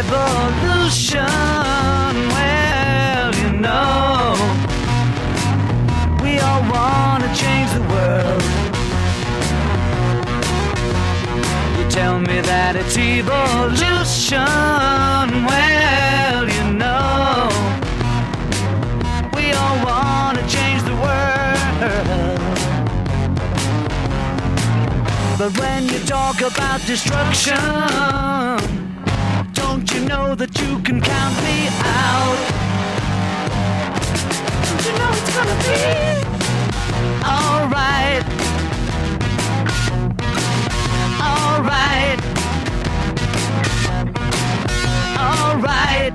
revolution. Well, you know, we all want to change the world. You tell me that it's evolution. Well, you know, we all want to change the world. But when you talk about destruction, don't you know that you can count me out? Don't you know it's gonna be alright? Alright. Alright.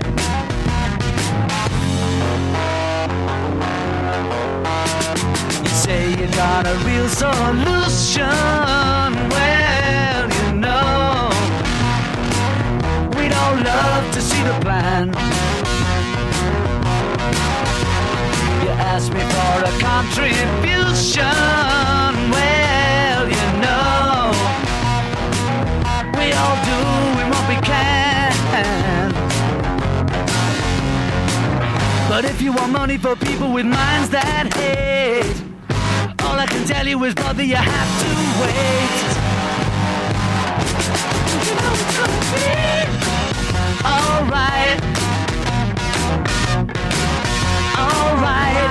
You say you got a real solution. Well, you know, we'd all love to see the plan. You asked me for a contribution. Well, you know, we all doing what we can. But if you want money for people with minds that hate, all I can tell you is, brother, you have to wait. You know it's gonna be alright. Alright.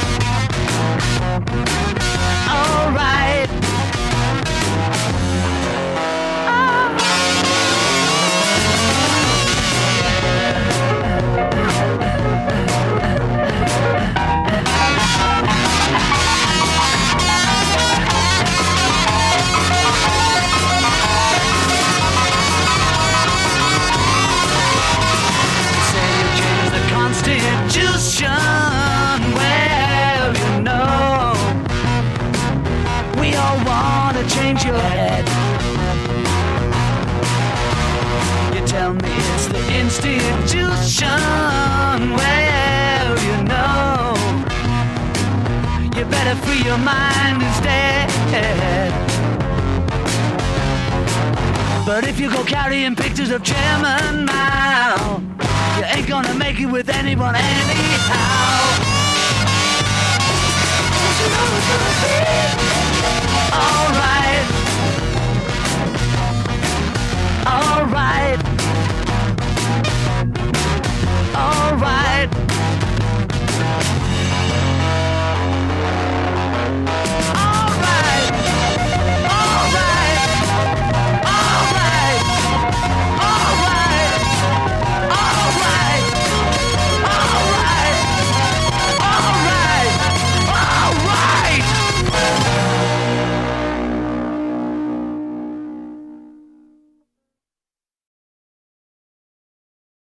Alright. Constitution, well, you know, we all want to change your head. You tell me it's the institution, well, you know, you better free your mind instead. But if you go carrying pictures of Chairman Mao, you ain't gonna make it with anyone anyhow.